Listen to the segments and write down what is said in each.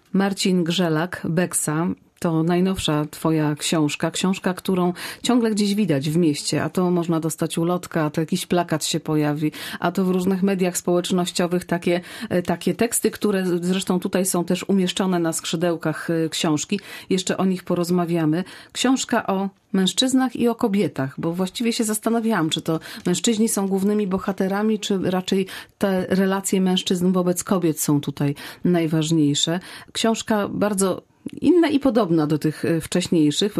Marcin Grzelak, Beksa. To najnowsza twoja książka, którą ciągle gdzieś widać w mieście, a to można dostać ulotkę, a to jakiś plakat się pojawi, a to w różnych mediach społecznościowych takie teksty, które zresztą tutaj są też umieszczone na skrzydełkach książki. Jeszcze o nich porozmawiamy. Książka o mężczyznach i o kobietach, bo właściwie się zastanawiałam, czy to mężczyźni są głównymi bohaterami, czy raczej te relacje mężczyzn wobec kobiet są tutaj najważniejsze. Książka bardzo inna i podobna do tych wcześniejszych,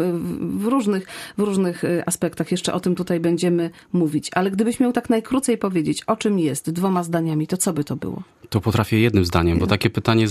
w różnych aspektach. Jeszcze o tym tutaj będziemy mówić. Ale gdybyś miał tak najkrócej powiedzieć, o czym jest, 2 zdaniami, to co by to było? To potrafię jednym zdaniem, bo takie pytanie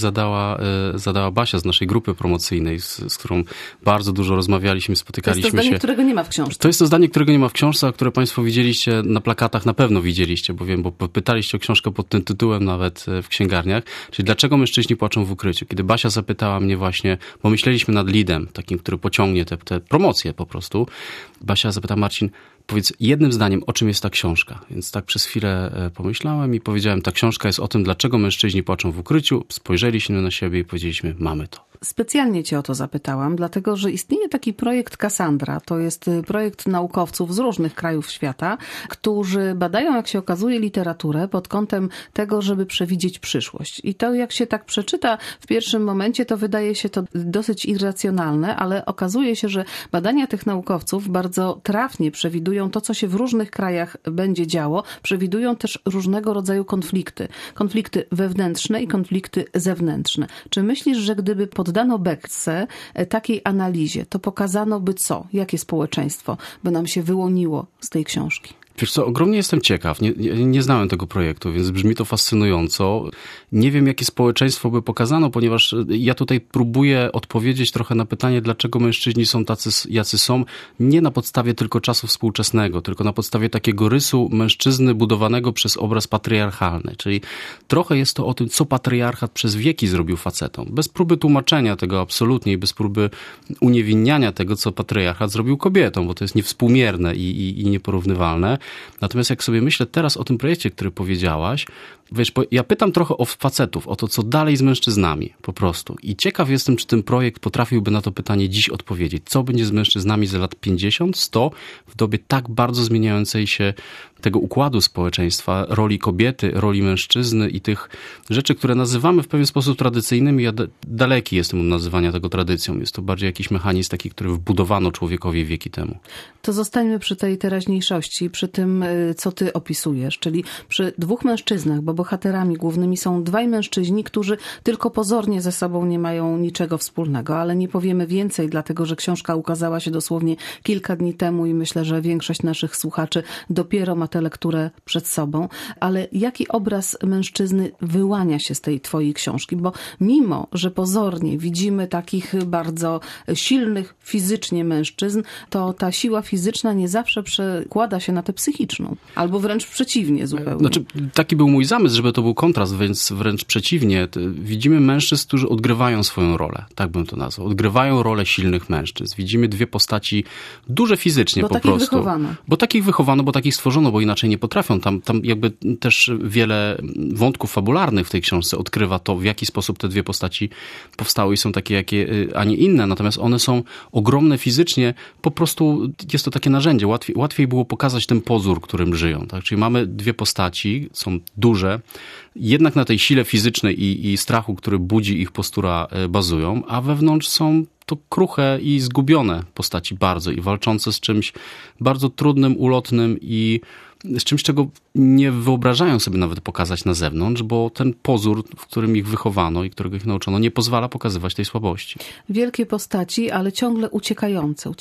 zadała Basia z naszej grupy promocyjnej, z którą bardzo dużo rozmawialiśmy, spotykaliśmy się. To jest to zdanie, którego nie ma w książce. To jest to zdanie, którego nie ma w książce, a które państwo widzieliście na plakatach, na pewno widzieliście, bo pytaliście o książkę pod tym tytułem nawet w księgarniach. Czyli dlaczego mężczyźni płaczą w ukryciu? Kiedy Basia zapytała mnie właśnie, bo myśleliśmy nad leadem, takim, który pociągnie te promocje po prostu. Basia zapytała: Marcin, powiedz jednym zdaniem, o czym jest ta książka. Więc tak przez chwilę pomyślałem i powiedziałem, ta książka jest o tym, dlaczego mężczyźni płaczą w ukryciu. Spojrzeliśmy na siebie i powiedzieliśmy, mamy to. Specjalnie cię o to zapytałam, dlatego że istnieje taki projekt Cassandra. To jest projekt naukowców z różnych krajów świata, którzy badają, jak się okazuje, literaturę pod kątem tego, żeby przewidzieć przyszłość. I to, jak się tak przeczyta w pierwszym momencie, to wydaje się to dosyć irracjonalne, ale okazuje się, że badania tych naukowców bardzo trafnie przewidują to, co się w różnych krajach będzie działo. Przewidują też różnego rodzaju konflikty. Konflikty wewnętrzne i konflikty zewnętrzne. Czy myślisz, że gdyby poddano Beksę takiej analizie, to pokazano by co? Jakie społeczeństwo by nam się wyłoniło z tej książki? Wiesz co, ogromnie jestem ciekaw. Nie znałem tego projektu, więc brzmi to fascynująco. Nie wiem, jakie społeczeństwo by pokazano, ponieważ ja tutaj próbuję odpowiedzieć trochę na pytanie, dlaczego mężczyźni są tacy, jacy są, nie na podstawie tylko czasu współczesnego, tylko na podstawie takiego rysu mężczyzny budowanego przez obraz patriarchalny. Czyli trochę jest to o tym, co patriarchat przez wieki zrobił facetom. Bez próby tłumaczenia tego absolutnie i bez próby uniewinniania tego, co patriarchat zrobił kobietom, bo to jest niewspółmierne i nieporównywalne. Natomiast jak sobie myślę teraz o tym projekcie, który powiedziałaś, wiesz, bo ja pytam trochę o facetów, o to, co dalej z mężczyznami po prostu. I ciekaw jestem, czy ten projekt potrafiłby na to pytanie dziś odpowiedzieć. Co będzie z mężczyznami za lat 50, 100 w dobie tak bardzo zmieniającej się tego układu społeczeństwa, roli kobiety, roli mężczyzny i tych rzeczy, które nazywamy w pewien sposób tradycyjnymi. Ja daleki jestem od nazywania tego tradycją. Jest to bardziej jakiś mechanizm taki, który wbudowano człowiekowi wieki temu. To zostańmy przy tej teraźniejszości, przy tym, co ty opisujesz, czyli przy 2 mężczyznach, bo bohaterami głównymi są 2 mężczyźni, którzy tylko pozornie ze sobą nie mają niczego wspólnego, ale nie powiemy więcej, dlatego że książka ukazała się dosłownie kilka dni temu i myślę, że większość naszych słuchaczy dopiero ma tę lekturę przed sobą. Ale jaki obraz mężczyzny wyłania się z tej twojej książki? Bo mimo, że pozornie widzimy takich bardzo silnych fizycznie mężczyzn, to ta siła fizyczna nie zawsze przekłada się na tę psychiczną. Albo wręcz przeciwnie zupełnie. Znaczy, taki był mój zamysł, żeby to był kontrast, więc wręcz przeciwnie. Widzimy mężczyzn, którzy odgrywają swoją rolę. Tak bym to nazwał. Odgrywają rolę silnych mężczyzn. Widzimy 2 postaci duże fizycznie po prostu. Bo takich wychowano, bo takich stworzono, bo inaczej nie potrafią. Tam jakby też wiele wątków fabularnych w tej książce odkrywa to, w jaki sposób te 2 postaci powstały i są takie, jakie, a nie inne. Natomiast one są ogromne fizycznie. Po prostu jest to takie narzędzie. Łatwiej było pokazać ten pozór, którym żyją. Tak? Czyli mamy 2 postaci, są duże, jednak na tej sile fizycznej i strachu, który budzi ich postura, bazują, a wewnątrz są to kruche i zgubione postaci bardzo i walczące z czymś bardzo trudnym, ulotnym i z czymś, czego nie wyobrażają sobie nawet pokazać na zewnątrz, bo ten pozór, w którym ich wychowano i którego ich nauczono, nie pozwala pokazywać tej słabości. Wielkie postaci, ale ciągle uciekające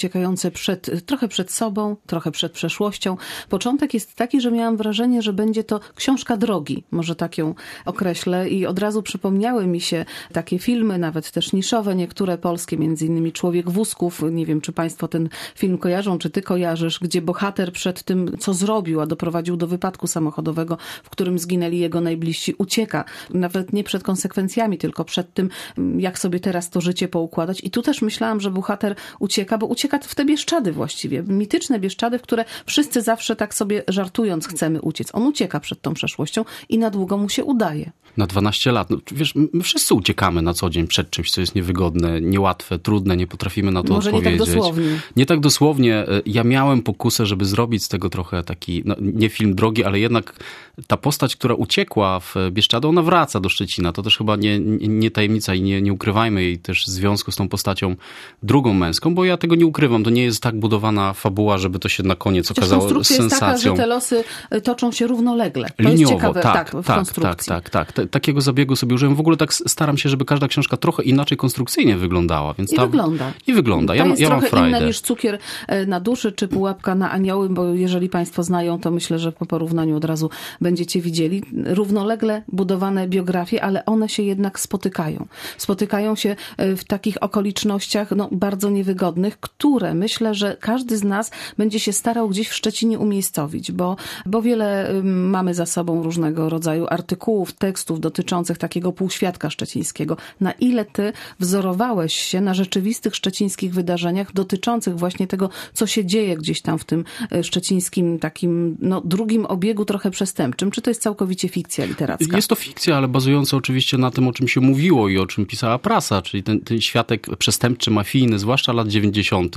trochę przed sobą, trochę przed przeszłością. Początek jest taki, że miałam wrażenie, że będzie to książka drogi, może tak ją określę, i od razu przypomniały mi się takie filmy, nawet też niszowe, niektóre polskie, między innymi Człowiek wózków. Nie wiem, czy państwo ten film kojarzą, czy ty kojarzysz, gdzie bohater przed tym, co zrobił, a doprowadził do wypadku samochodowego, w którym zginęli jego najbliżsi, ucieka. Nawet nie przed konsekwencjami, tylko przed tym, jak sobie teraz to życie poukładać. I tu też myślałam, że bohater ucieka, bo ucieka w te Bieszczady właściwie. Mityczne Bieszczady, w które wszyscy zawsze tak sobie żartując chcemy uciec. On ucieka przed tą przeszłością i na długo mu się udaje. Na 12 lat. No, wiesz, my wszyscy uciekamy na co dzień przed czymś, co jest niewygodne, niełatwe, trudne, nie potrafimy na to Może odpowiedzieć. nie tak dosłownie. Nie tak dosłownie. Ja miałem pokusę, żeby zrobić z tego trochę taki, no, nie film drogi, ale jednak ta postać, która uciekła w Bieszczady, ona wraca do Szczecina. To też chyba nie tajemnica i nie ukrywajmy jej też w związku z tą postacią drugą męską, bo ja tego nie ukrywam. To nie jest tak budowana fabuła, żeby to się na koniec okazało konstrukcja sensacją. jest taka, że te losy toczą się równolegle. To Liniowo, jest ciekawe tak, w konstrukcji. Tak. Takiego zabiegu sobie użyłem. W ogóle tak staram się, żeby każda książka trochę inaczej konstrukcyjnie wyglądała. Więc I wygląda. Ta jest ja mam trochę frajdę. inna niż Cukier na duszy, czy Pułapka na anioły, bo jeżeli państwo znają, to myślę, że po porównaniu od razu będziecie widzieli. Równolegle budowane biografie, ale one się jednak spotykają. Spotykają się w takich okolicznościach bardzo niewygodnych, które myślę, że każdy z nas będzie się starał gdzieś w Szczecinie umiejscowić, bo wiele mamy za sobą różnego rodzaju artykułów, tekstów dotyczących takiego półświadka szczecińskiego. Na ile ty wzorowałeś się na rzeczywistych szczecińskich wydarzeniach dotyczących właśnie tego, co się dzieje gdzieś tam w tym szczecińskim takim drugim obiegu trochę przestępczym? Czy to jest całkowicie fikcja literacka? Jest to fikcja, ale bazująca oczywiście na tym, o czym się mówiło i o czym pisała prasa, czyli ten światek przestępczy, mafijny, zwłaszcza lat 90.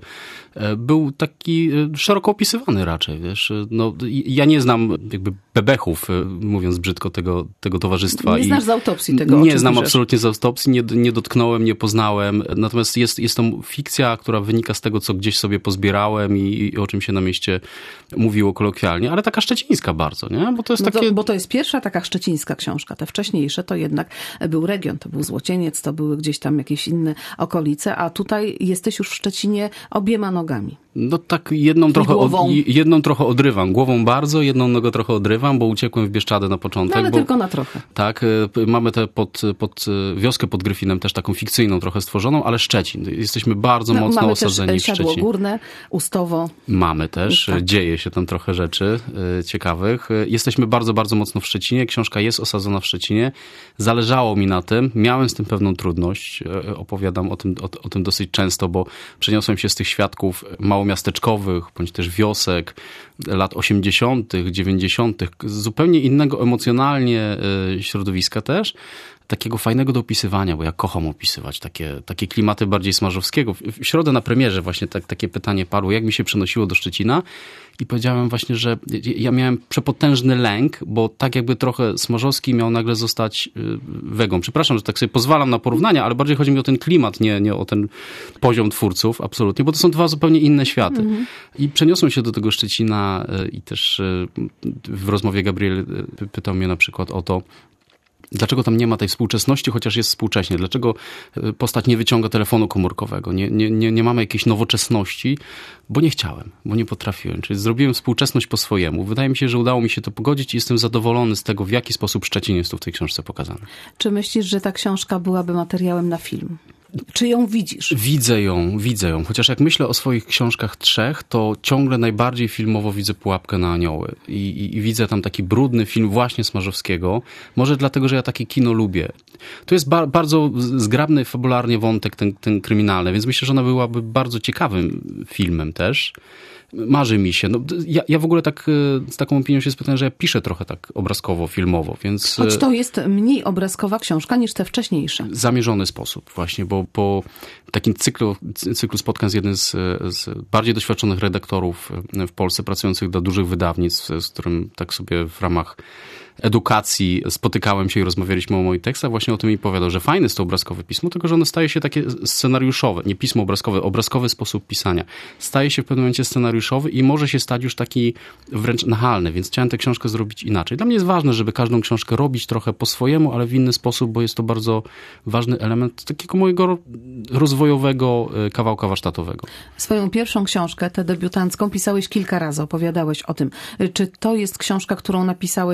był taki szeroko opisywany raczej, wiesz. Ja nie znam jakby bebechów, mówiąc brzydko, tego towarzystwa. Nie znasz z autopsji tego, Nie znam absolutnie z autopsji, nie dotknąłem, nie poznałem. Natomiast jest to fikcja, która wynika z tego, co gdzieś sobie pozbierałem i o czym się na mieście mówiło kolokwialnie, ale taka szczecińska bardzo, nie? Bo to jest Bo to jest pierwsza taka szczecińska książka. Te wcześniejsze to jednak był region, to był Złocieniec, to były gdzieś tam jakieś inne okolice, a tutaj jesteś już w Szczecinie obiema nogami. Tak jedną trochę odrywam. Głową bardzo, jedną nogę trochę odrywam, bo uciekłem w Bieszczady na początek. Ale tylko na trochę. Tak, mamy pod wioskę pod Gryfinem też taką fikcyjną trochę stworzoną, ale Szczecin. Jesteśmy bardzo mocno osadzeni w Szczecinie. Siadło Górne, Ustowo. Mamy też, tak. Dzieje się tam trochę rzeczy ciekawych. Jesteśmy bardzo, bardzo mocno w Szczecinie. Książka jest osadzona w Szczecinie. Zależało mi na tym. Miałem z tym pewną trudność. Opowiadam o tym dosyć często, bo przeniosłem się z tych świadków małomiasteczkowych, bądź też wiosek lat 80., 90., zupełnie innego emocjonalnie środowiska też, takiego fajnego do opisywania, bo ja kocham opisywać takie klimaty bardziej Smarzowskiego. W środę na premierze właśnie takie pytanie padło, jak mi się przenosiło do Szczecina i powiedziałem właśnie, że ja miałem przepotężny lęk, bo tak jakby trochę Smarzowski miał nagle zostać Wegą. Przepraszam, że tak sobie pozwalam na porównania, ale bardziej chodzi mi o ten klimat, nie o ten poziom twórców, absolutnie, bo to są dwa zupełnie inne światy. I przeniosłem się do tego Szczecina i też w rozmowie Gabriel pytał mnie na przykład o to, dlaczego tam nie ma tej współczesności, chociaż jest współcześnie? Dlaczego postać nie wyciąga telefonu komórkowego? Nie mamy jakiejś nowoczesności, bo nie chciałem, bo nie potrafiłem. Czyli zrobiłem współczesność po swojemu. Wydaje mi się, że udało mi się to pogodzić i jestem zadowolony z tego, w jaki sposób Szczecin jest tu w tej książce pokazany. Czy myślisz, że ta książka byłaby materiałem na film? Czy ją widzisz? Widzę ją. Chociaż jak myślę o swoich książkach 3, to ciągle najbardziej filmowo widzę Pułapkę na anioły. I widzę tam taki brudny film właśnie Smarzowskiego. Może dlatego, że ja takie kino lubię. To jest bardzo zgrabny fabularnie wątek ten kryminalny, więc myślę, że ona byłaby bardzo ciekawym filmem też. Marzy mi się. Ja w ogóle z taką opinią się spytałem, że ja piszę trochę tak obrazkowo, filmowo, więc... Choć to jest mniej obrazkowa książka niż te wcześniejsze. Zamierzony sposób właśnie, bo po takim cyklu spotkań z jednym z bardziej doświadczonych redaktorów w Polsce, pracujących dla dużych wydawnictw, z którym tak sobie w ramach edukacji spotykałem się i rozmawialiśmy o moich tekstach, właśnie o tym mi powiedział, że fajne jest to obrazkowe pismo, tylko że ono staje się takie scenariuszowe, nie pismo obrazkowe, obrazkowy sposób pisania. Staje się w pewnym momencie scenariuszowy i może się stać już taki wręcz nachalny, więc chciałem tę książkę zrobić inaczej. Dla mnie jest ważne, żeby każdą książkę robić trochę po swojemu, ale w inny sposób, bo jest to bardzo ważny element takiego mojego rozwojowego kawałka warsztatowego. Swoją pierwszą książkę, tę debiutancką, pisałeś kilka razy, opowiadałeś o tym. Czy to jest książka, którą napisałeś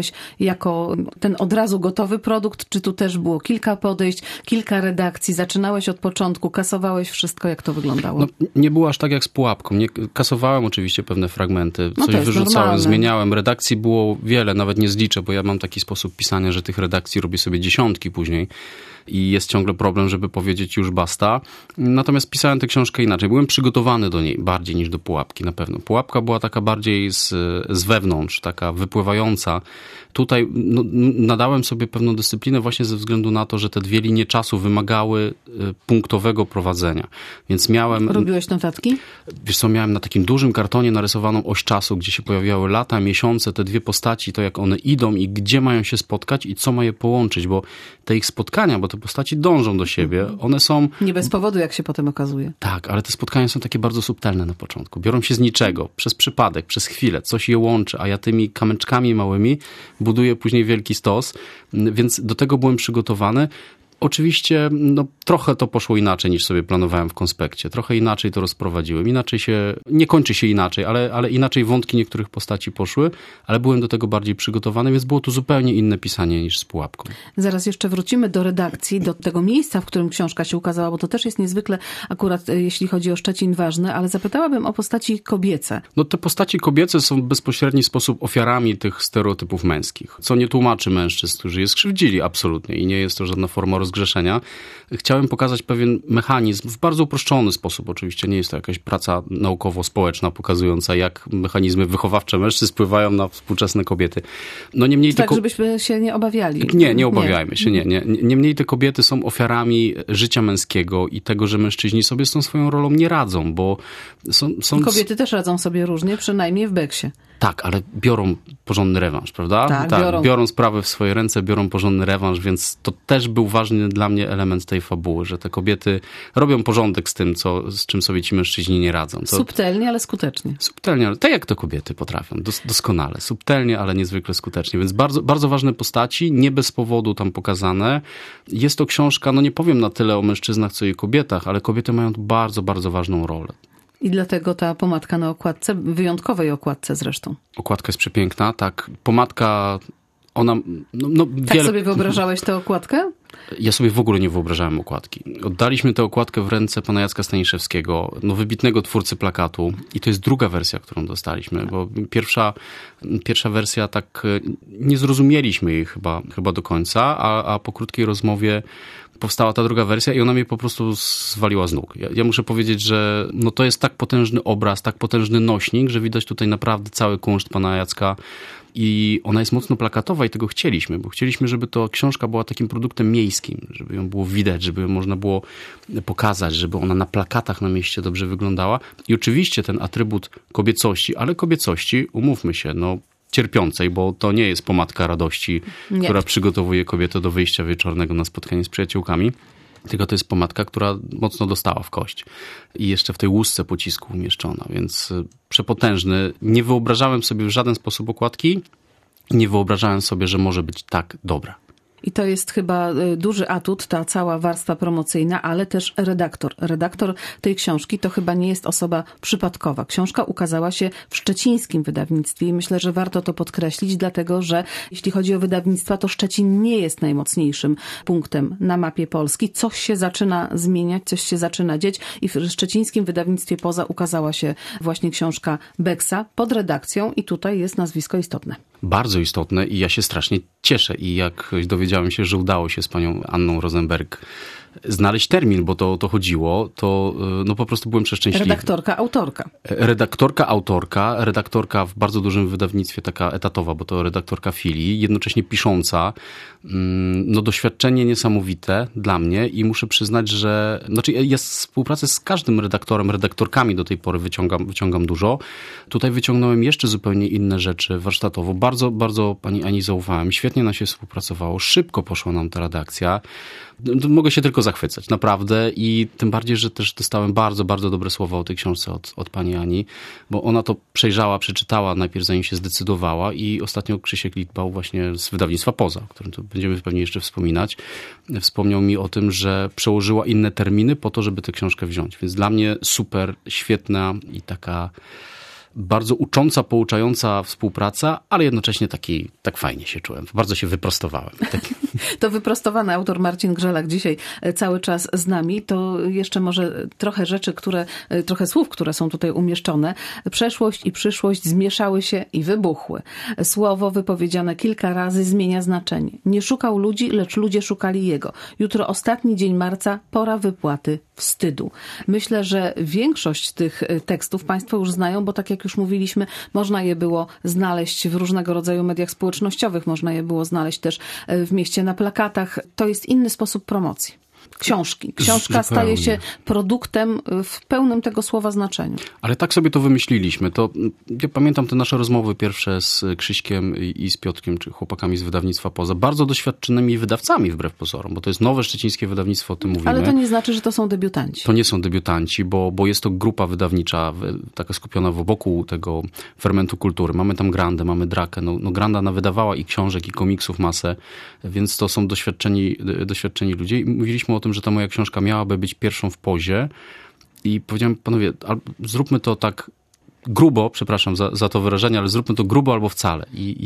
jako ten od razu gotowy produkt, czy tu też było kilka podejść, kilka redakcji, zaczynałeś od początku, kasowałeś wszystko, jak to wyglądało? No, nie było aż tak jak z Pułapką. Nie, kasowałem oczywiście pewne fragmenty, coś wyrzucałem, normalne. zmieniałem. Redakcji było wiele, nawet nie zliczę, bo ja mam taki sposób pisania, że tych redakcji robię sobie dziesiątki później i jest ciągle problem, żeby powiedzieć już basta. Natomiast pisałem tę książkę inaczej. Byłem przygotowany do niej bardziej niż do Pułapki na pewno. Pułapka była taka bardziej z wewnątrz, taka wypływająca. Tutaj nadałem sobie pewną dyscyplinę właśnie ze względu na to, że te dwie linie czasu wymagały punktowego prowadzenia. Więc miałem... Robiłeś notatki? Wiesz co, miałem na takim dużym kartonie narysowaną oś czasu, gdzie się pojawiały lata, miesiące, te dwie postaci, to jak one idą i gdzie mają się spotkać i co ma je połączyć, bo te ich spotkania, bo te postaci dążą do siebie, one są... Nie bez powodu, jak się potem okazuje. Tak, ale te spotkania są takie bardzo subtelne na początku. Biorą się z niczego, przez przypadek, przez chwilę, coś je łączy, a ja tymi kamyczkami małymi buduję później wielki stos, więc do tego byłem przygotowany. Oczywiście trochę to poszło inaczej niż sobie planowałem w konspekcie. Trochę inaczej to rozprowadziłem. Nie kończy się inaczej, ale inaczej wątki niektórych postaci poszły, ale byłem do tego bardziej przygotowany, więc było to zupełnie inne pisanie niż z Pułapką. Zaraz jeszcze wrócimy do redakcji, do tego miejsca, w którym książka się ukazała, bo to też jest niezwykle akurat, jeśli chodzi o Szczecin, ważne, ale zapytałabym o postaci kobiece. No te postaci kobiece są w bezpośredni sposób ofiarami tych stereotypów męskich, co nie tłumaczy mężczyzn, którzy je skrzywdzili absolutnie i nie jest to żadna forma rozgrzeszenia. Chciałem pokazać pewien mechanizm w bardzo uproszczony sposób. Oczywiście nie jest to jakaś praca naukowo-społeczna pokazująca, jak mechanizmy wychowawcze mężczyzn wpływają na współczesne kobiety. No niemniej tak, żebyśmy się nie obawiali. Nie obawiajmy się. Niemniej te kobiety są ofiarami życia męskiego i tego, że mężczyźni sobie z tą swoją rolą nie radzą, bo są... Kobiety też radzą sobie różnie, przynajmniej w Beksie. Tak, ale biorą porządny rewanż, prawda? Tak, biorą sprawę w swoje ręce, biorą porządny rewanż, więc to też był ważny dla mnie element tej fabuły, że te kobiety robią porządek z tym, z czym sobie ci mężczyźni nie radzą. Subtelnie, ale skutecznie. Subtelnie, ale tak jak to kobiety potrafią, doskonale. Subtelnie, ale niezwykle skutecznie, więc bardzo, bardzo ważne postaci, nie bez powodu tam pokazane. Jest to książka, nie powiem na tyle o mężczyznach, co i kobietach, ale kobiety mają bardzo, bardzo ważną rolę. I dlatego ta pomadka na okładce, wyjątkowej okładce zresztą. Okładka jest przepiękna, tak. Pomadka, ona... Tak sobie wyobrażałeś tę okładkę? Ja sobie w ogóle nie wyobrażałem okładki. Oddaliśmy tę okładkę w ręce pana Jacka Staniszewskiego, wybitnego twórcy plakatu. I to jest druga wersja, którą dostaliśmy, bo pierwsza wersja tak nie zrozumieliśmy jej chyba do końca, a po krótkiej rozmowie powstała ta druga wersja i ona mnie po prostu zwaliła z nóg. Ja muszę powiedzieć, że to jest tak potężny obraz, tak potężny nośnik, że widać tutaj naprawdę cały kunszt pana Jacka i ona jest mocno plakatowa i tego chcieliśmy, bo chcieliśmy, żeby to książka była takim produktem miejskim, żeby ją było widać, żeby ją można było pokazać, żeby ona na plakatach na mieście dobrze wyglądała. I oczywiście ten atrybut kobiecości, ale kobiecości, umówmy się, cierpiącej, bo to nie jest pomadka radości, która przygotowuje kobietę do wyjścia wieczornego na spotkanie z przyjaciółkami. Tylko to jest pomadka, która mocno dostała w kość. I jeszcze w tej łusce pocisku umieszczona, więc przepotężny. Nie wyobrażałem sobie w żaden sposób okładki. Nie wyobrażałem sobie, że może być tak dobra. I to jest chyba duży atut, ta cała warstwa promocyjna, ale też redaktor. Redaktor tej książki to chyba nie jest osoba przypadkowa. Książka ukazała się w szczecińskim wydawnictwie i myślę, że warto to podkreślić, dlatego że jeśli chodzi o wydawnictwa, to Szczecin nie jest najmocniejszym punktem na mapie Polski. Coś się zaczyna zmieniać, coś się zaczyna dzieć i w szczecińskim wydawnictwie Poza ukazała się właśnie książka Beksa pod redakcją i tutaj jest nazwisko istotne. Bardzo istotne i ja się strasznie cieszę i jak dowiedziałem się, że udało się z panią Anną Rosenberg znaleźć termin, bo to o to chodziło, to po prostu byłem przeszczęśliwy. Redaktorka w bardzo dużym wydawnictwie, taka etatowa, bo to redaktorka filii, jednocześnie pisząca. Doświadczenie niesamowite dla mnie i muszę przyznać, że ja współpracę z każdym redaktorkami do tej pory wyciągam dużo. Tutaj wyciągnąłem jeszcze zupełnie inne rzeczy warsztatowo. Bardzo, bardzo pani Ani zaufałem. Świetnie nam się współpracowało. Szybko poszła nam ta redakcja. Mogę się tylko zachwycać, naprawdę. I tym bardziej, że też dostałem bardzo, bardzo dobre słowa o tej książce od pani Ani, bo ona to przejrzała, przeczytała najpierw, zanim się zdecydowała i ostatnio Krzysiek Litbał właśnie z wydawnictwa Poza, o którym tu będziemy pewnie jeszcze wspominać, wspomniał mi o tym, że przełożyła inne terminy po to, żeby tę książkę wziąć. Więc dla mnie super, świetna i taka bardzo ucząca, pouczająca współpraca, ale jednocześnie tak fajnie się czułem. Bardzo się wyprostowałem. To wyprostowany autor Marcin Grzelak dzisiaj cały czas z nami. To jeszcze może trochę słów, które są tutaj umieszczone. Przeszłość i przyszłość zmieszały się i wybuchły. Słowo wypowiedziane kilka razy zmienia znaczenie. Nie szukał ludzi, lecz ludzie szukali jego. Jutro ostatni dzień marca, pora wypłaty wstydu. Myślę, że większość tych tekstów Państwo już znają, bo tak jak już mówiliśmy, można je było znaleźć w różnego rodzaju mediach społecznościowych, można je było znaleźć też w mieście na plakatach. To jest inny sposób promocji. Książka staje się produktem w pełnym tego słowa znaczeniu. Ale tak sobie to wymyśliliśmy. Ja pamiętam te nasze rozmowy pierwsze z Krzyśkiem i z Piotrkiem, czy chłopakami z wydawnictwa Poza, bardzo doświadczonymi wydawcami wbrew pozorom, bo to jest nowe szczecińskie wydawnictwo, o tym mówimy. Ale to nie znaczy, że to są debiutanci. To nie są debiutanci, bo jest to grupa wydawnicza, taka skupiona wokół tego fermentu kultury. Mamy tam Grandę, mamy Drakę. Granda nawydawała i książek, i komiksów masę, więc to są doświadczeni ludzie. I mówiliśmy o tym, że ta moja książka miałaby być pierwszą w Pozie i powiedziałem, panowie, zróbmy to tak grubo, przepraszam za to wyrażenie, ale zróbmy to grubo albo wcale.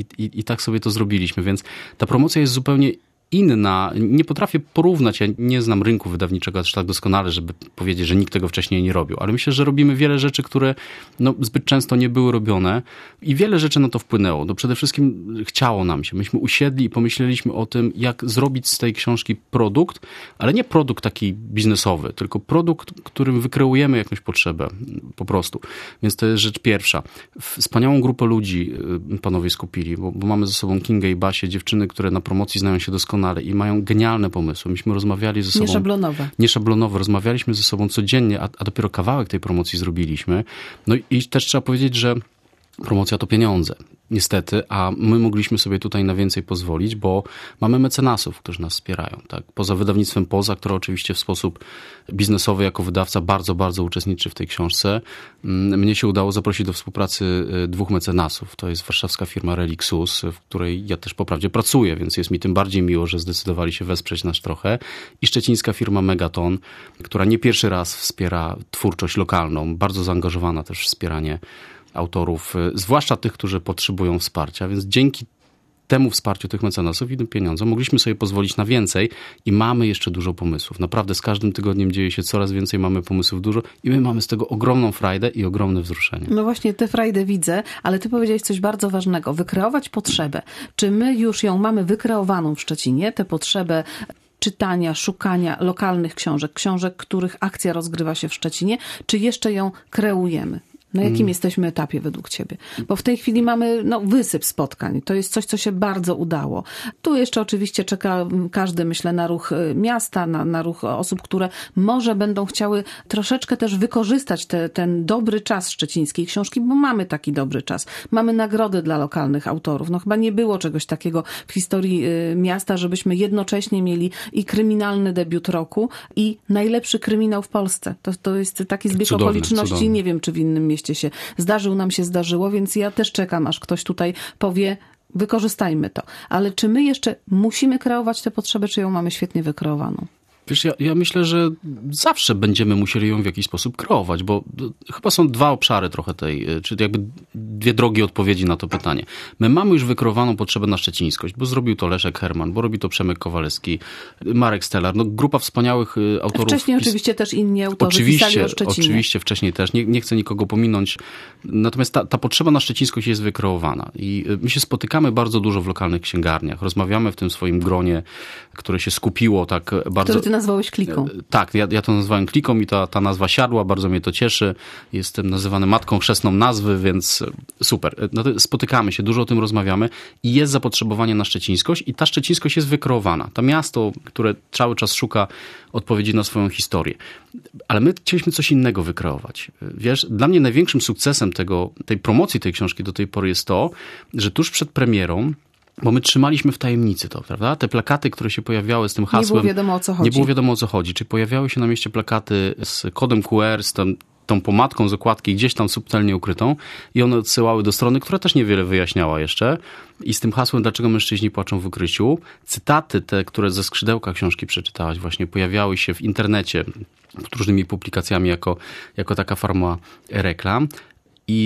I tak sobie to zrobiliśmy, więc ta promocja jest zupełnie inna. Nie potrafię porównać, ja nie znam rynku wydawniczego aż tak doskonale, żeby powiedzieć, że nikt tego wcześniej nie robił, ale myślę, że robimy wiele rzeczy, które zbyt często nie były robione i wiele rzeczy na to wpłynęło. Przede wszystkim chciało nam się. Myśmy usiedli i pomyśleliśmy o tym, jak zrobić z tej książki produkt, ale nie produkt taki biznesowy, tylko produkt, którym wykreujemy jakąś potrzebę po prostu. Więc to jest rzecz pierwsza. Wspaniałą grupę ludzi panowie skupili, bo mamy ze sobą Kingę i Basię, dziewczyny, które na promocji znają się doskonale i mają genialne pomysły. Myśmy rozmawiali ze sobą... Nieszablonowe. Rozmawialiśmy ze sobą codziennie, a dopiero kawałek tej promocji zrobiliśmy. I też trzeba powiedzieć, że promocja to pieniądze. Niestety, a my mogliśmy sobie tutaj na więcej pozwolić, bo mamy mecenasów, którzy nas wspierają. Tak? Poza wydawnictwem Poza, które oczywiście w sposób biznesowy jako wydawca bardzo, bardzo uczestniczy w tej książce. Mnie się udało zaprosić do współpracy 2 mecenasów. To jest warszawska firma Relixus, w której ja też poprawdzie pracuję, więc jest mi tym bardziej miło, że zdecydowali się wesprzeć nas trochę. I szczecińska firma Megaton, która nie pierwszy raz wspiera twórczość lokalną, bardzo zaangażowana też w wspieranie autorów, zwłaszcza tych, którzy potrzebują wsparcia, więc dzięki temu wsparciu tych mecenasów i tym pieniądzom mogliśmy sobie pozwolić na więcej i mamy jeszcze dużo pomysłów. Naprawdę z każdym tygodniem dzieje się coraz więcej, mamy pomysłów dużo i my mamy z tego ogromną frajdę i ogromne wzruszenie. No właśnie, tę frajdę widzę, ale ty powiedziałeś coś bardzo ważnego. Wykreować potrzebę. Czy my już ją mamy wykreowaną w Szczecinie, tę potrzebę czytania, szukania lokalnych książek, których akcja rozgrywa się w Szczecinie, czy jeszcze ją kreujemy? Na jakim jesteśmy etapie według ciebie? Bo w tej chwili mamy wysyp spotkań. To jest coś, co się bardzo udało. Tu jeszcze oczywiście czeka każdy, myślę, na ruch miasta, na ruch osób, które może będą chciały troszeczkę też wykorzystać ten dobry czas szczecińskiej książki, bo mamy taki dobry czas. Mamy nagrody dla lokalnych autorów. Chyba nie było czegoś takiego w historii miasta, żebyśmy jednocześnie mieli i kryminalny debiut roku i najlepszy kryminał w Polsce. To jest taki zbieg okoliczności. Cudowne. Nie wiem, czy w innym mieście się zdarzyło, więc ja też czekam, aż ktoś tutaj powie, wykorzystajmy to. Ale czy my jeszcze musimy kreować tę potrzebę, czy ją mamy świetnie wykreowaną? Wiesz, ja myślę, że zawsze będziemy musieli ją w jakiś sposób kreować, bo chyba są 2 obszary trochę czyli jakby 2 drogi odpowiedzi na to pytanie. My mamy już wykreowaną potrzebę na szczecińskość, bo zrobił to Leszek Herman, bo robi to Przemek Kowalewski, Marek Stelar, grupa wspaniałych autorów. Wcześniej oczywiście też inni autorzy pisali o Szczecinie. Oczywiście, wcześniej też. Nie chcę nikogo pominąć. Natomiast ta potrzeba na szczecińskość jest wykreowana i my się spotykamy bardzo dużo w lokalnych księgarniach. Rozmawiamy w tym swoim gronie, które się skupiło tak bardzo... Który ty nazwałeś Kliką. Tak, ja to nazwałem Kliką i ta nazwa siadła, bardzo mnie to cieszy. Jestem nazywany matką chrzestną nazwy, więc super. Spotykamy się, dużo o tym rozmawiamy i jest zapotrzebowanie na szczecińskość i ta szczecińskość jest wykreowana. To miasto, które cały czas szuka odpowiedzi na swoją historię. Ale my chcieliśmy coś innego wykreować. Wiesz, dla mnie największym sukcesem tej promocji tej książki do tej pory jest to, że tuż przed premierą, bo my trzymaliśmy w tajemnicy to, prawda? Te plakaty, które się pojawiały z tym hasłem... Nie było wiadomo, o co chodzi. Nie było wiadomo, o co chodzi. Czyli pojawiały się na mieście plakaty z kodem QR, z tą pomadką z okładki gdzieś tam subtelnie ukrytą i one odsyłały do strony, która też niewiele wyjaśniała jeszcze. I z tym hasłem, dlaczego mężczyźni płaczą w ukryciu. Cytaty te, które ze skrzydełka książki przeczytałaś właśnie, pojawiały się w internecie pod różnymi publikacjami jako taka forma reklam. I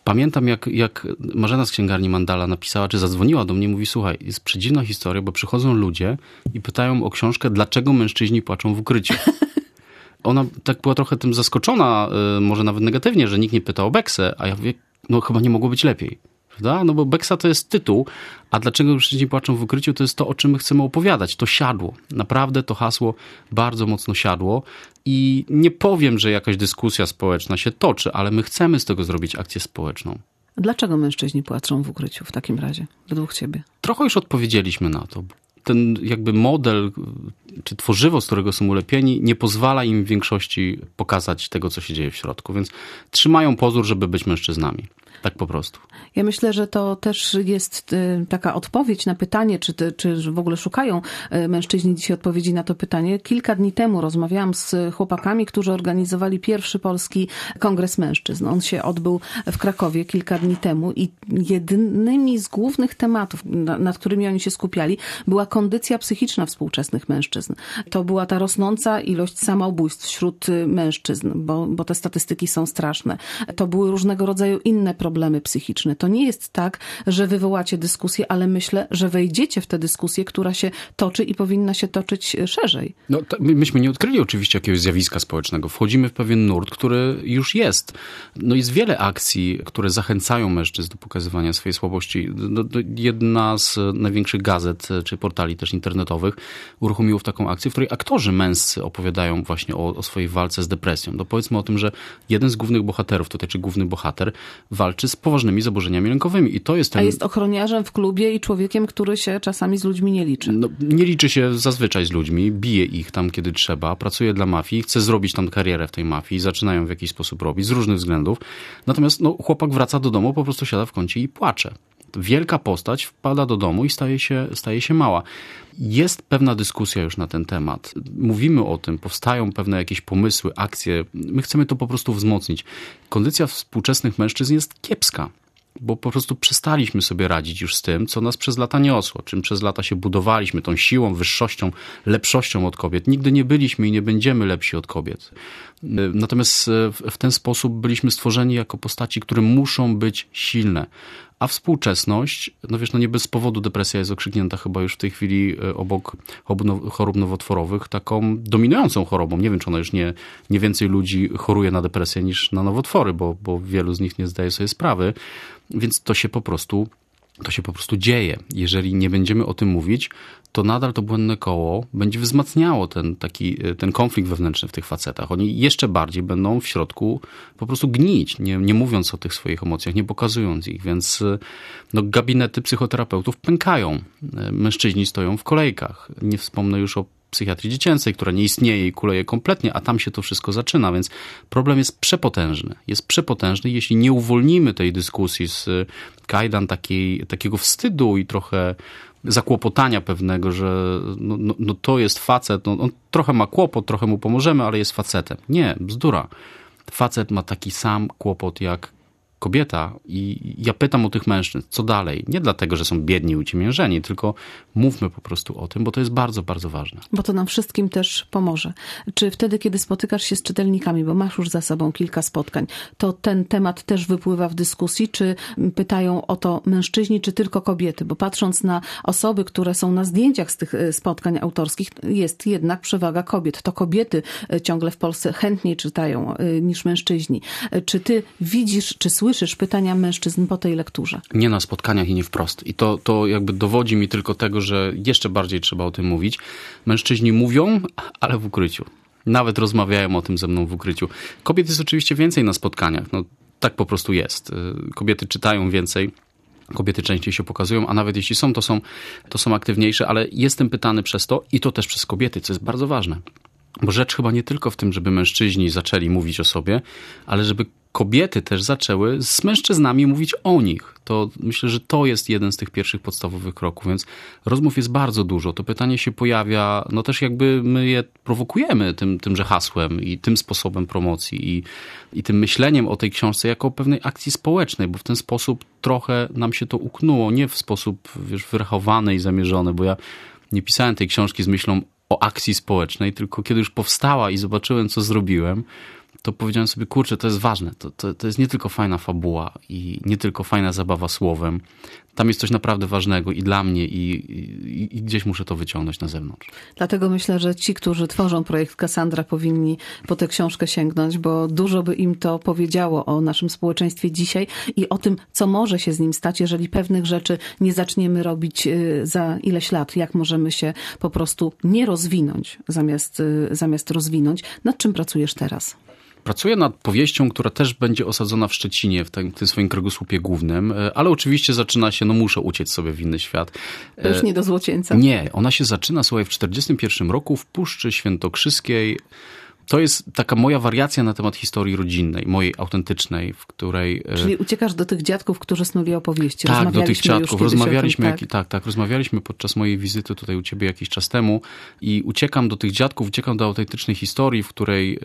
Pamiętam, jak Marzena z księgarni Mandala napisała, czy zadzwoniła do mnie i mówi, słuchaj, jest przedziwna historia, bo przychodzą ludzie i pytają o książkę, dlaczego mężczyźni płaczą w ukryciu. Ona tak była trochę tym zaskoczona, może nawet negatywnie, że nikt nie pyta o Beksę, a ja mówię, no chyba nie mogło być lepiej. Prawda? No bo Beksa to jest tytuł, a dlaczego mężczyźni płaczą w ukryciu, to jest to, o czym my chcemy opowiadać. To siadło. Naprawdę to hasło bardzo mocno siadło i nie powiem, że jakaś dyskusja społeczna się toczy, ale my chcemy z tego zrobić akcję społeczną. Dlaczego mężczyźni płaczą w ukryciu w takim razie, według ciebie? Trochę już odpowiedzieliśmy na to. Ten jakby model, czy tworzywo, z którego są ulepieni, nie pozwala im w większości pokazać tego, co się dzieje w środku, więc trzymają pozór, żeby być mężczyznami. Tak po prostu. Ja myślę, że to też jest taka odpowiedź na pytanie, czy w ogóle szukają mężczyźni dzisiaj odpowiedzi na to pytanie. Kilka dni temu rozmawiałam z chłopakami, którzy organizowali pierwszy polski kongres mężczyzn. On się odbył w Krakowie kilka dni temu i jednymi z głównych tematów, nad którymi oni się skupiali, była kondycja psychiczna współczesnych mężczyzn. To była ta rosnąca ilość samobójstw wśród mężczyzn, bo te statystyki są straszne. To były różnego rodzaju inne problemy psychiczne. To nie jest tak, że wywołacie dyskusję, ale myślę, że wejdziecie w tę dyskusję, która się toczy i powinna się toczyć szerzej. No, myśmy nie odkryli oczywiście jakiegoś zjawiska społecznego. Wchodzimy w pewien nurt, który już jest. No jest wiele akcji, które zachęcają mężczyzn do pokazywania swojej słabości. Jedna z największych gazet, czy portali też internetowych uruchomiło taką akcję, w której aktorzy męscy opowiadają właśnie o swojej walce z depresją. No powiedzmy o tym, że jeden z głównych bohaterów tutaj, czy główny bohater, walczy z poważnymi zaburzeniami lękowymi. I to jest ten... A jest ochroniarzem w klubie i człowiekiem, który się czasami z ludźmi nie liczy. No, nie liczy się zazwyczaj z ludźmi, bije ich tam, kiedy trzeba, pracuje dla mafii, chce zrobić tam karierę w tej mafii, zaczynają w jakiś sposób robić, z różnych względów. Natomiast chłopak wraca do domu, po prostu siada w kącie i płacze. Wielka postać wpada do domu i staje się mała. Jest pewna dyskusja już na ten temat. Mówimy o tym, powstają pewne jakieś pomysły, akcje. My chcemy to po prostu wzmocnić. Kondycja współczesnych mężczyzn jest kiepska, bo po prostu przestaliśmy sobie radzić już z tym, co nas przez lata niosło, czym przez lata się budowaliśmy, tą siłą, wyższością, lepszością od kobiet. Nigdy nie byliśmy i nie będziemy lepsi od kobiet. Natomiast w ten sposób byliśmy stworzeni jako postaci, które muszą być silne. A współczesność, nie bez powodu depresja jest okrzyknięta chyba już w tej chwili obok chorób nowotworowych taką dominującą chorobą. Nie wiem, czy ona już nie więcej ludzi choruje na depresję niż na nowotwory, bo wielu z nich nie zdaje sobie sprawy. Więc to się po prostu dzieje. Jeżeli nie będziemy o tym mówić, to nadal to błędne koło będzie wzmacniało ten konflikt wewnętrzny w tych facetach. Oni jeszcze bardziej będą w środku po prostu gnić, nie mówiąc o tych swoich emocjach, nie pokazując ich. Więc gabinety psychoterapeutów pękają. Mężczyźni stoją w kolejkach. Nie wspomnę już o psychiatrii dziecięcej, która nie istnieje i kuleje kompletnie, a tam się to wszystko zaczyna, więc problem jest przepotężny. Jest przepotężny, jeśli nie uwolnimy tej dyskusji z kajdan takiego wstydu i trochę zakłopotania pewnego, że to jest facet, on trochę ma kłopot, trochę mu pomożemy, ale jest facetem. Nie, bzdura. Facet ma taki sam kłopot jak kobieta i ja pytam o tych mężczyzn, co dalej? Nie dlatego, że są biedni i uciemiężeni, tylko mówmy po prostu o tym, bo to jest bardzo, bardzo ważne. Bo to nam wszystkim też pomoże. Czy wtedy, kiedy spotykasz się z czytelnikami, bo masz już za sobą kilka spotkań, to ten temat też wypływa w dyskusji? Czy pytają o to mężczyźni, czy tylko kobiety? Bo patrząc na osoby, które są na zdjęciach z tych spotkań autorskich, jest jednak przewaga kobiet. To kobiety ciągle w Polsce chętniej czytają niż mężczyźni. Czy ty widzisz, czy słyszysz pytania mężczyzn po tej lekturze? Nie na spotkaniach i nie wprost. I to jakby dowodzi mi tylko tego, że jeszcze bardziej trzeba o tym mówić. Mężczyźni mówią, ale w ukryciu. Nawet rozmawiają o tym ze mną w ukryciu. Kobiet jest oczywiście więcej na spotkaniach. Tak po prostu jest. Kobiety czytają więcej. Kobiety częściej się pokazują, a nawet jeśli to są aktywniejsze, ale jestem pytany przez to i to też przez kobiety, co jest bardzo ważne. Bo rzecz chyba nie tylko w tym, żeby mężczyźni zaczęli mówić o sobie, ale żeby kobiety też zaczęły z mężczyznami mówić o nich. To myślę, że to jest jeden z tych pierwszych podstawowych kroków, więc rozmów jest bardzo dużo. To pytanie się pojawia, też jakby my je prowokujemy tymże hasłem i tym sposobem promocji i tym myśleniem o tej książce jako o pewnej akcji społecznej, bo w ten sposób trochę nam się to uknęło, nie w sposób wyrachowany i zamierzony, bo ja nie pisałem tej książki z myślą o akcji społecznej, tylko kiedy już powstała i zobaczyłem, co zrobiłem, to powiedziałem sobie, kurczę, to jest ważne. To jest nie tylko fajna fabuła i nie tylko fajna zabawa słowem. Tam jest coś naprawdę ważnego i dla mnie i gdzieś muszę to wyciągnąć na zewnątrz. Dlatego myślę, że ci, którzy tworzą projekt Cassandra, powinni po tę książkę sięgnąć, bo dużo by im to powiedziało o naszym społeczeństwie dzisiaj i o tym, co może się z nim stać, jeżeli pewnych rzeczy nie zaczniemy robić za ileś lat. Jak możemy się po prostu nie rozwinąć, zamiast rozwinąć. Nad czym pracujesz teraz? Pracuję nad powieścią, która też będzie osadzona w Szczecinie, w tym swoim kręgosłupie głównym, ale oczywiście zaczyna się, muszę uciec sobie w inny świat. To już nie do Złocieńca. Nie, ona się zaczyna, słuchaj, w 1941 roku w Puszczy Świętokrzyskiej. To jest taka moja wariacja na temat historii rodzinnej, mojej autentycznej, w której... Czyli uciekasz do tych dziadków, którzy snuli opowieści. Tak, do tych dziadków. Rozmawialiśmy, tak, rozmawialiśmy podczas mojej wizyty tutaj u ciebie jakiś czas temu i uciekam do tych dziadków, uciekam do autentycznej historii, w której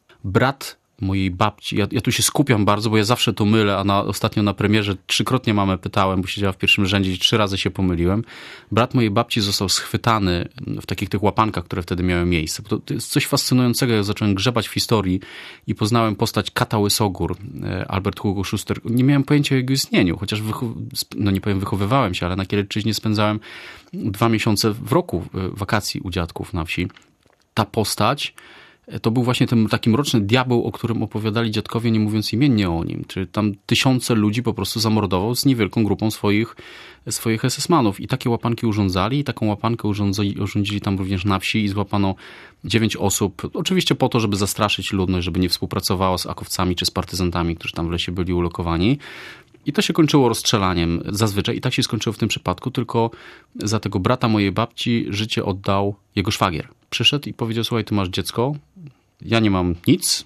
brat mojej babci, ja tu się skupiam bardzo, bo ja zawsze to mylę, a ostatnio na premierze 3-krotnie mamę pytałem, bo siedziała w pierwszym rzędzie i 3 razy się pomyliłem. Brat mojej babci został schwytany w takich tych łapankach, które wtedy miały miejsce. To jest coś fascynującego, ja zacząłem grzebać w historii i poznałem postać Kata Łysogór, Albert Hugo Schuster. Nie miałem pojęcia o jego istnieniu, chociaż nie powiem wychowywałem się, ale na Kielecczyźnie spędzałem 2 miesiące w roku wakacji u dziadków na wsi. Ta postać to był właśnie ten taki mroczny diabeł, o którym opowiadali dziadkowie, nie mówiąc imiennie o nim. Czyli tam tysiące ludzi po prostu zamordował z niewielką grupą swoich SS-manów. I takie łapanki urządzali i taką łapankę urządzili tam również na wsi i złapano 9 osób. Oczywiście po to, żeby zastraszyć ludność, żeby nie współpracowała z akowcami czy z partyzantami, którzy tam w lesie byli ulokowani. I to się kończyło rozstrzelaniem zazwyczaj. I tak się skończyło w tym przypadku, tylko za tego brata mojej babci życie oddał jego szwagier. Przyszedł i powiedział, słuchaj, ty masz dziecko, ja nie mam nic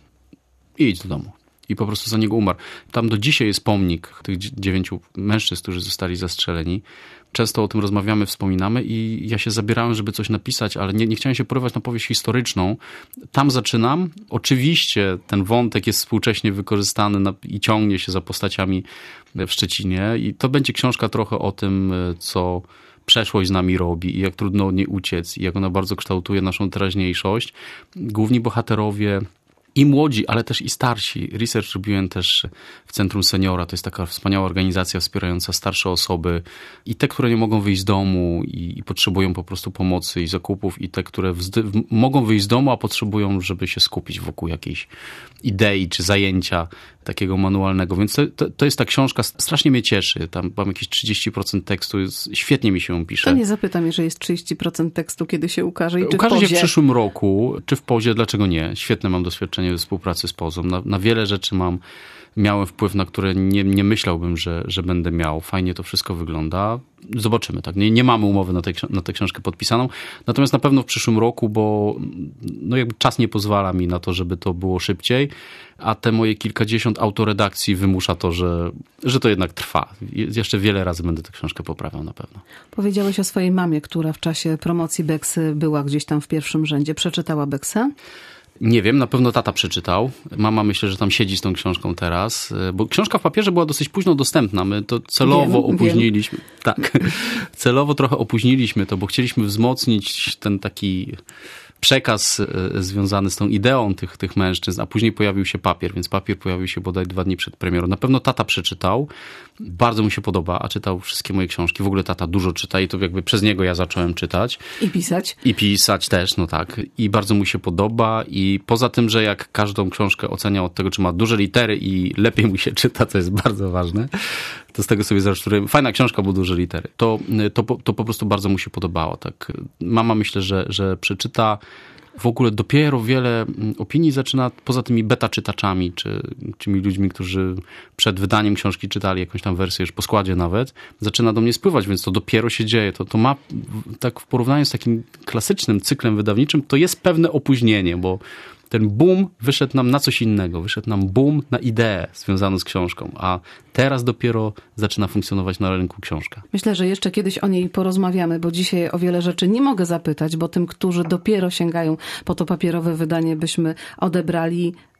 i idź do domu. I po prostu za niego umarł. Tam do dzisiaj jest pomnik tych 9 mężczyzn, którzy zostali zastrzeleni. Często o tym rozmawiamy, wspominamy i ja się zabierałem, żeby coś napisać, ale nie chciałem się porywać na powieść historyczną. Tam zaczynam. Oczywiście ten wątek jest współcześnie wykorzystany i ciągnie się za postaciami w Szczecinie i to będzie książka trochę o tym, co przeszłość z nami robi i jak trudno od niej uciec i jak ona bardzo kształtuje naszą teraźniejszość. Główni bohaterowie i młodzi, ale też i starsi. Research robiłem też w Centrum Seniora. To jest taka wspaniała organizacja wspierająca starsze osoby i te, które nie mogą wyjść z domu i potrzebują po prostu pomocy i zakupów i te, które mogą wyjść z domu, a potrzebują, żeby się skupić wokół jakiejś idei czy zajęcia takiego manualnego. Więc to jest ta książka, strasznie mnie cieszy. Tam mam jakieś 30% tekstu, świetnie mi się ją pisze. To nie zapytam, jeżeli jest 30% tekstu, kiedy się ukaże i czy ukaże w się Pozie? w przyszłym roku, czy w Pozie, dlaczego nie? Świetne mam doświadczenie we współpracy z Pozą. Na wiele rzeczy miałem wpływ, na które nie myślałbym, że będę miał. Fajnie to wszystko wygląda. Zobaczymy, tak. Nie mamy umowy na tę książkę podpisaną. Natomiast na pewno w przyszłym roku, bo jakby czas nie pozwala mi na to, żeby to było szybciej, a te moje kilkadziesiąt autoredakcji wymusza to, że to jednak trwa. Jeszcze wiele razy będę tę książkę poprawiał na pewno. Powiedziałeś o swojej mamie, która w czasie promocji Beksy była gdzieś tam w pierwszym rzędzie. Przeczytała Beksę? Nie wiem, na pewno tata przeczytał. Mama myślę, że tam siedzi z tą książką teraz, bo książka w papierze była dosyć późno dostępna. My to celowo opóźniliśmy. Tak, celowo trochę opóźniliśmy to, bo chcieliśmy wzmocnić ten taki przekaz związany z tą ideą tych mężczyzn, a później pojawił się papier, więc papier pojawił się bodaj 2 dni przed premierą. Na pewno tata przeczytał, bardzo mu się podoba, a czytał wszystkie moje książki. W ogóle tata dużo czyta i to jakby przez niego ja zacząłem czytać. I pisać. I pisać też, no tak. I bardzo mu się podoba i poza tym, że jak każdą książkę ocenia od tego, czy ma duże litery i lepiej mu się czyta, co jest bardzo ważne, to z tego sobie zresztą fajna książka, bo duże litery. To po prostu bardzo mu się podobało. Tak. Mama myślę, że przeczyta. W ogóle dopiero wiele opinii zaczyna, poza tymi beta czytaczami, czy tymi ludźmi, którzy przed wydaniem książki czytali jakąś tam wersję już po składzie nawet, zaczyna do mnie spływać, więc to dopiero się dzieje. To ma, tak w porównaniu z takim klasycznym cyklem wydawniczym, to jest pewne opóźnienie, bo ten boom wyszedł nam na coś innego. Wyszedł nam boom na ideę związaną z książką, a teraz dopiero zaczyna funkcjonować na rynku książka. Myślę, że jeszcze kiedyś o niej porozmawiamy, bo dzisiaj o wiele rzeczy nie mogę zapytać, bo tym, którzy dopiero sięgają po to papierowe wydanie, byśmy odebrali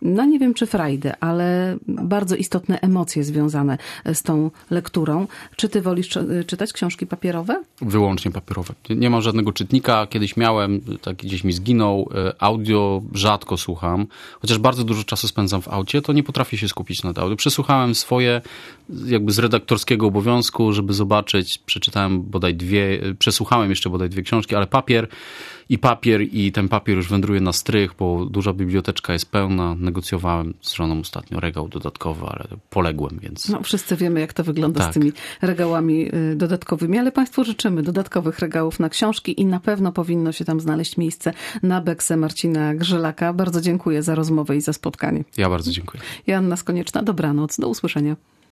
no nie wiem czy frajdę, ale bardzo istotne emocje związane z tą lekturą. Czy ty wolisz czytać książki papierowe? Wyłącznie papierowe. Nie mam żadnego czytnika. Kiedyś miałem, tak gdzieś mi zginął. Audio rzadko słucham. Chociaż bardzo dużo czasu spędzam w aucie, to nie potrafię się skupić nad audio. Przesłuchałem swoje jakby z redaktorskiego obowiązku, żeby zobaczyć. Przesłuchałem jeszcze bodaj 2 książki, ale papier i ten papier już wędruje na strych, bo duża biblioteczka jest pełna. Negocjowałem z żoną ostatnio regał dodatkowy, ale poległem, więc... No, wszyscy wiemy, jak to wygląda Tak. z tymi regałami dodatkowymi, ale Państwu życzymy dodatkowych regałów na książki i na pewno powinno się tam znaleźć miejsce na Beksę Marcina Grzelaka. Bardzo dziękuję za rozmowę i za spotkanie. Ja bardzo dziękuję. Joanna Konieczna, dobranoc, do usłyszenia.